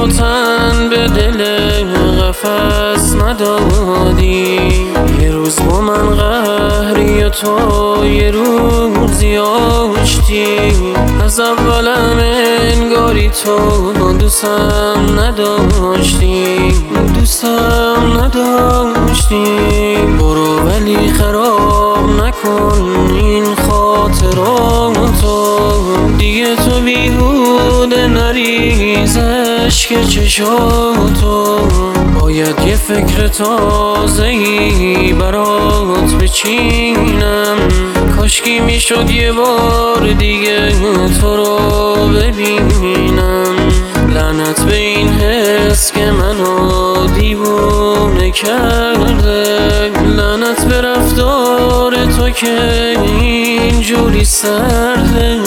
تن به دل قفس ندادی. یه روز با من قهری و تو یه روزی آشتی. از اولم انگاری تو دوستم نداشتی، برو ولی خراب نکن این خاطراتو. دیگه تو بیهوده نریز اشک چشاتو. باید یه فکر تازه‌ای برات بچینم. کاشکی میشد یه بار دیگه تو رو ببینم. لعنت به این حس که منو دیوونه کرده. لعنت به رفتار تو که اینجوری سرده.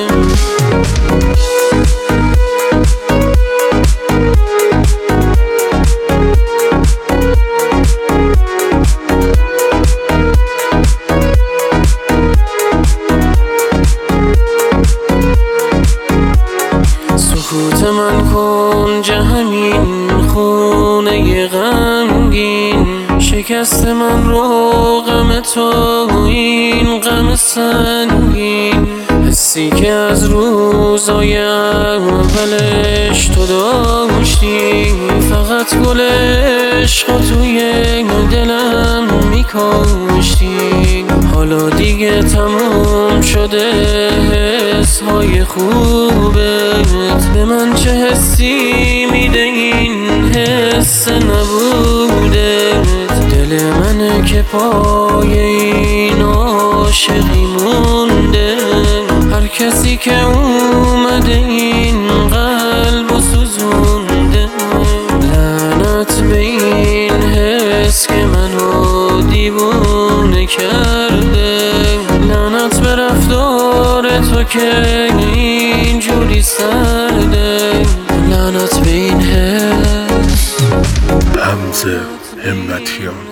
سکوت من کن همین خونه غمگین. شکست من رو غم تو این غم سنگین. حسی که از روزای اولش تو داشتی. فقط گل عشق توی دلم میکاشتی. حالا دیگه تموم شده حسهای خوبت. به من چه حسی میده این حس نبودت. دل منه که پای این عاشقی مونده. هر کسی که اومده این قلب و سوزونده. لعنت به این حس که منو دیوونه کرده. لعنت به رفتار تو که اینجوری سرده. لعنت به این حس. حمزه همتیان.